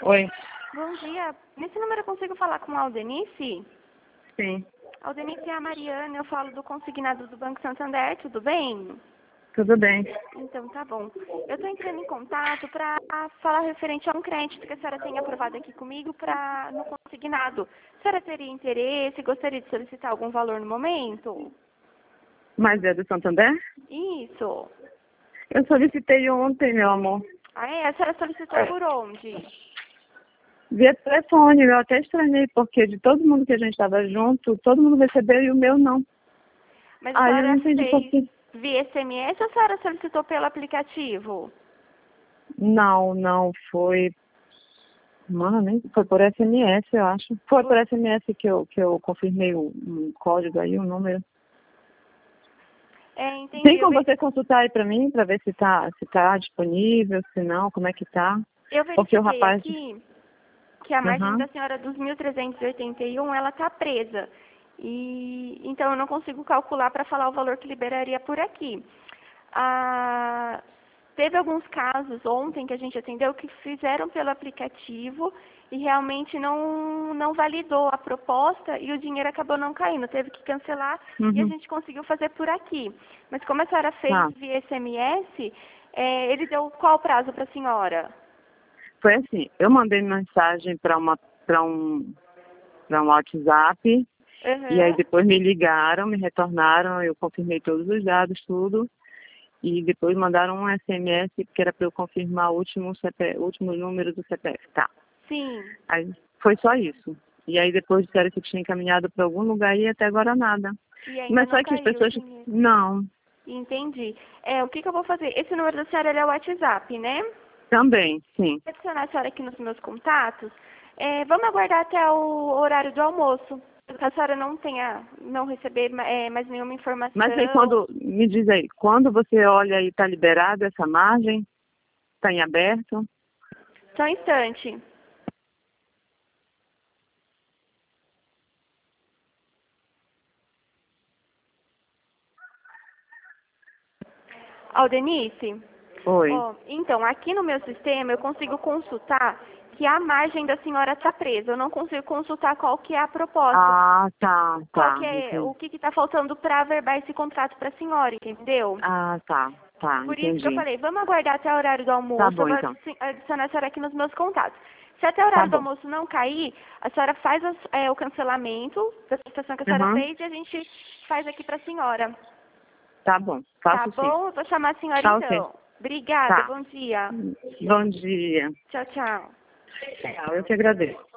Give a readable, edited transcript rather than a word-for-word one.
Oi. Bom dia. Nesse número eu consigo falar com a Aldenice? Sim, Aldenice é a Mariana, eu falo do consignado do Banco Santander, tudo bem? tudo bem. Então tá bom. Eu estou entrando em contato para falar referente a um crédito que a senhora tem aprovado aqui comigo no consignado. A senhora teria interesse, gostaria de solicitar algum valor no momento? Mas é do Santander? Isso. Eu solicitei ontem, meu amor. Ah, é? A senhora solicitou por onde? Via telefone, eu até estranhei, porque de todo mundo que a gente estava junto, todo mundo recebeu e o meu não. Mas a Aí eu não senhora entendi por fez quê. via SMS ou a senhora solicitou pelo aplicativo? Não, foi... Mano, nem foi por SMS, eu acho. Foi por SMS que eu confirmei o código aí, o número. É, entendi. Tem como você consultar aí pra mim, pra ver se tá disponível, se não, como é que tá? Eu Porque o verifiquei rapaz... aqui que a margem Aham. da senhora dos 1.381, ela está presa. E então eu não consigo calcular para falar o valor que liberaria por aqui. Ah, teve alguns casos ontem que a gente atendeu que fizeram pelo aplicativo e realmente não validou a proposta e o dinheiro acabou não caindo. Teve que cancelar e a Uhum. gente conseguiu fazer por aqui. Mas como a senhora fez Tá. via SMS, ele deu qual prazo para a senhora? Foi assim, eu mandei mensagem para um WhatsApp e aí Aham. depois me ligaram, me retornaram, eu confirmei todos os dados, tudo, e depois mandaram um SMS que era para eu confirmar o último número do CPF. Tá. Sim. Aí foi só isso. E aí depois disseram que tinha encaminhado para algum lugar e até agora nada. E ainda Mas não só que as caiu o pessoas. dinheiro. Não, Entendi. O que eu vou fazer? Esse número da senhora ele é o WhatsApp, né? também, sim. Vou adicionar a senhora aqui nos meus contatos. Vamos aguardar até o horário do almoço. Se a senhora não receber mais nenhuma Mas aí informação. quando, me diz aí, quando você olha e está liberado essa margem, está em aberto? Só um instante. Aldenice? Oi. Ó, então, aqui no meu sistema eu consigo consultar que a margem da senhora está presa. Eu não consigo consultar qual que é a proposta. Ah, tá, Qual tá, que é, o entendi. que está faltando para averbar esse contrato para a senhora, entendeu? Ah, tá, Por isso que eu entendi. falei, vamos aguardar até o horário do Tá almoço, eu bom, vou então. adicionar a senhora aqui nos meus contatos. Se até o Tá horário do bom. almoço não cair, a senhora faz o cancelamento da prestação que a senhora Uhum. fez e a gente faz aqui para a senhora. Tá bom, Tá faço sim. bom? Eu vou chamar a senhora Tá ok. então. Obrigada, Tá. bom dia. Bom dia. Tchau, tchau. Tchau, eu que agradeço.